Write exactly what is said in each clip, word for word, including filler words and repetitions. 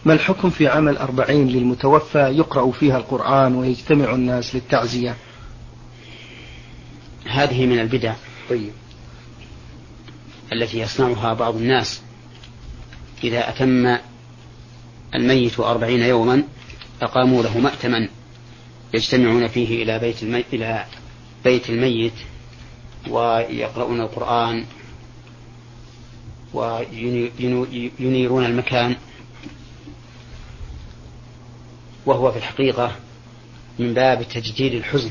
ما الحكم في عمل أربعين للمتوفى يقرأ فيها القرآن ويجتمع الناس للتعزية؟ هذه من البدع طيب. التي يصنعها بعض الناس. إذا أتم الميت أربعين يوما أقاموا له مأتما يجتمعون فيه إلى بيت الميت, إلى بيت الميت ويقرؤون القرآن وينيرون المكان، وهو في الحقيقة من باب تجديد الحزن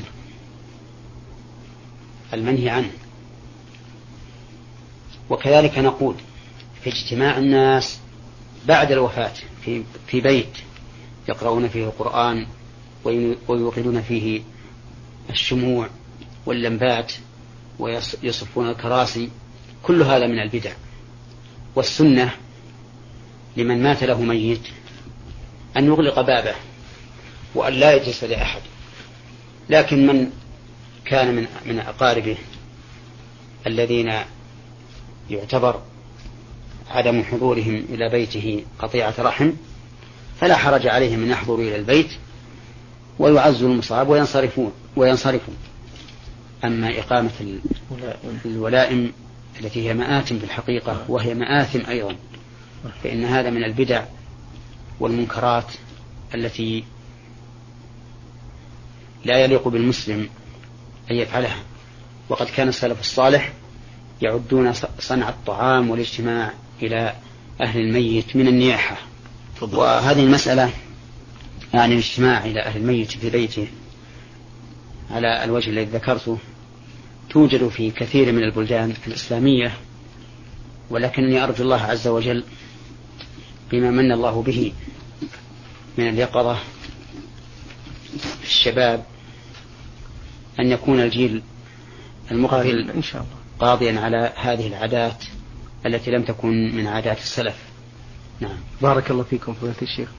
المنهي عنه. وكذلك نقول في اجتماع الناس بعد الوفاة في, في بيت يقرؤون فيه القرآن ويوقدون فيه الشموع واللمبات ويصفون الكراسي، كل هذا من البدع. والسنة لمن مات له ميت أن يغلق بابه وأن لا يجلس لأحد، لكن من كان من من أقاربه الذين يعتبر عدم حضورهم إلى بيته قطيعة رحم فلا حرج عليهم أن يحضروا إلى البيت ويعزوا المصاب وينصرفون وينصرفون. أما إقامة الولائم التي هي مآتم في الحقيقة وهي مآثم أيضا، فإن هذا من البدع والمنكرات التي لا يليق بالمسلم أن يفعلها. وقد كان السلف الصالح يعدون صنع الطعام والاجتماع إلى أهل الميت من النياحة. وهذه المسألة يعني الاجتماع إلى أهل الميت في بيته على الوجه الذي ذكرته توجد في كثير من البلدان الإسلامية، ولكنني أرجو الله عز وجل بما من الله به من اليقظة في الشباب أن يكون الجيل المقبل إن شاء الله قاضيا على هذه العادات التي لم تكن من عادات السلف. نعم. بارك الله فيكم فضيلة الشيخ.